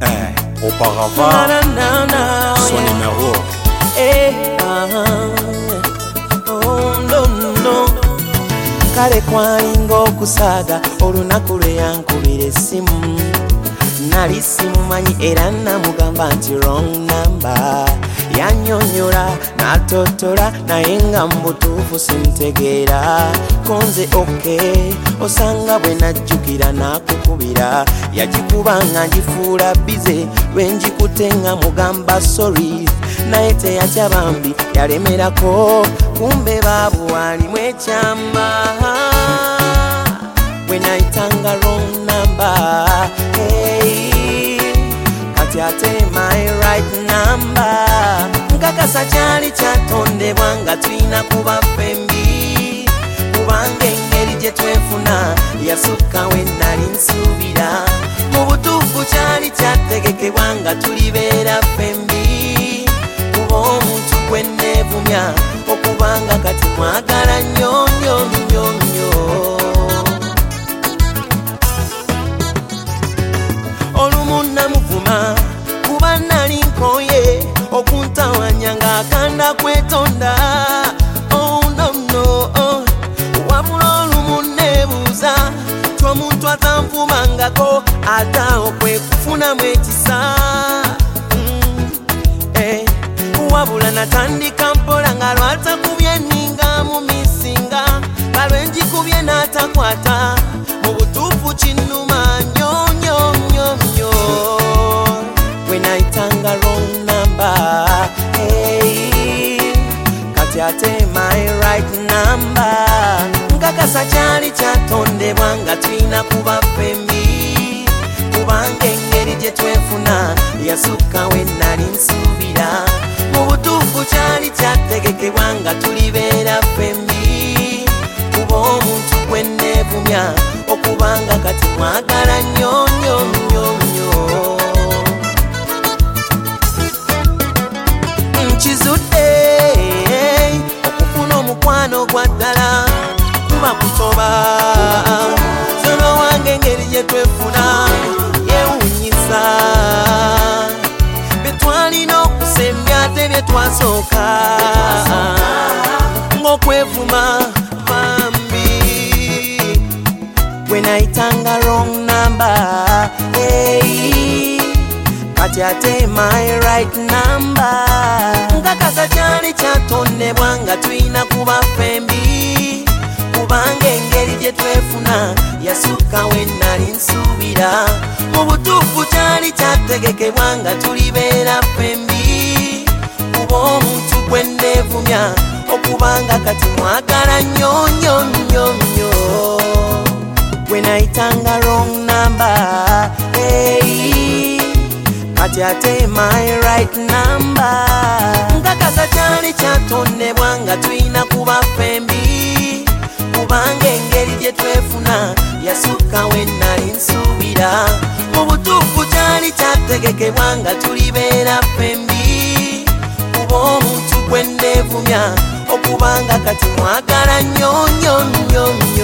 Auparavant, son numéro. Oh no. Kale kwalinga okusaga olunaku lwe yankubira essimu nali simumanyi era namugamba nti wrong number yanyonyola natotola naye nga mubutuufu simutegeera konze okay osanga bwe najjukira nakukubira yagikubanga ngifuula bize lwe njikutenga mugamba sorry naye teyatya bambi yalemerako kumbe babu walimu ekyama when I tanga wrong number kati ate my right number nkakasa kyali kyatondebwa nga tulina kuba fembi kubanga engeri gye twefuna yasukka we nali nsuubira mu butuufu kyali kyategekebwa nga tulibeera fembi kuba omuntu gwe neevumya okubanga kati mwagala nnyo nnyo nnyo nnyo olumu namuvuma kuba nali nkoye okuntawanya ng'akanda kwetonda no wabula olumu neebuuza tyomuntu atanvumangako ate okwe kufunamu ekisa wabula natandika mpola nga lwatakubye nninga mu misinga nga lwe njikubye n'atakwata mu butuufu kinnuma nnyo nnyo nnyo nnyo when I tanga wrong number kati ate my right number nkakasa kyali kyatondebwa nga tulina kuba fembi kubanga engeri gye twefuna yasukka we nali nsuubira mu butuufu kyali kyategekebwa nga tulibeera fembi kuba omuntu gwe neevumya okubanga kati mwagala nnyo nnyo nnyo nnyo nkizudde okufuna omukwano gwa ddala kuba kutoba zono wange engeri gye twefuna yeewunyisa betwalina okusemya ate bye twasooka ng'okwevuma bambi when I tanga wrong number kati ate my right number nkakasa kyali kyatondebwa nga tulina kuba fembi kubanga engeri gye twefuna yasukka we nali nsuubira mu butuufu kyali kyategekebwa nga tulibeera fembi kuba omuntu gwe neevumya okubanga kati mwagala nnyo nnyo nnyo nnyo when I tanga wrong number kati ate my right number nkakasa kyali kyatondebwa nga tulina kuba fembi kubanga engeri gye twefuna yasukka we nali nsuubira mu butuufu kyali kyategekebwa nga tulibeera fembi kuba omuntu gwe neevumya okubanga kati mwagala nnyo nnyo nnyo nnyo